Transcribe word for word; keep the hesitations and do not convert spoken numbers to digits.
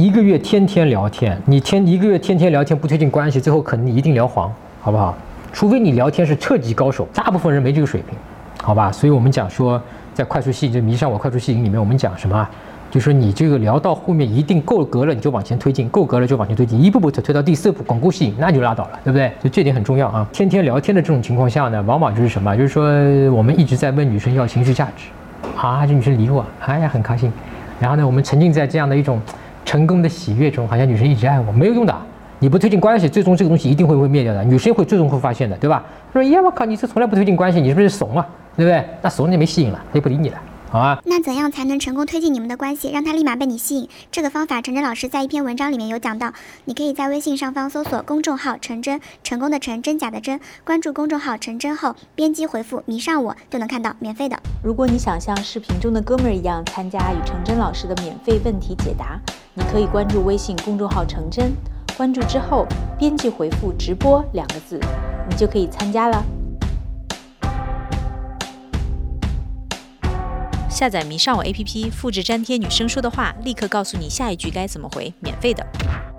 一个月天天聊天，你天一个月天天聊天不推进关系，最后可能你一定聊黄，好不好？除非你聊天是特级高手，大部分人没这个水平，好吧？所以我们讲说，在快速吸引，就迷上我快速吸引里面，我们讲什么？就是说你这个聊到后面一定够格了，你就往前推进，够格了就往前推进，一步步推到第四步巩固吸引，那就拉倒了，对不对？所以这点很重要啊。天天聊天的这种情况下呢，往往就是什么？就是说我们一直在问女生要情绪价值，啊，这女生理我，哎呀很开心。然后呢，我们沉浸在这样的一种成功的喜悦中，好像女生一直爱我，没有用的。你不推进关系，最终这个东西一定会会灭掉的，女生会最终会发现的，对吧？说，呀，我靠，你是从来不推进关系，你是不是怂啊？对不对？那怂你没吸引了，他就不理你了。好啊， 那怎样才能成功推进你们的关系，让他立马被你吸引？这个方法，陈真老师在一篇文章里面有讲到。你可以在微信上方搜索公众号“陈真”，成功的陈，真假的真，关注公众号陈真后，编辑回复“迷上我”就能看到免费的。 如果你想像视频中的哥们儿一样参加与陈真老师的免费问题解答，你可以关注微信公众号陈真，关注之后编辑回复“直播”两个字，你就可以参加了。下载迷上我 A P P， 复制粘贴女生说的话，立刻告诉你下一句该怎么回，免费的。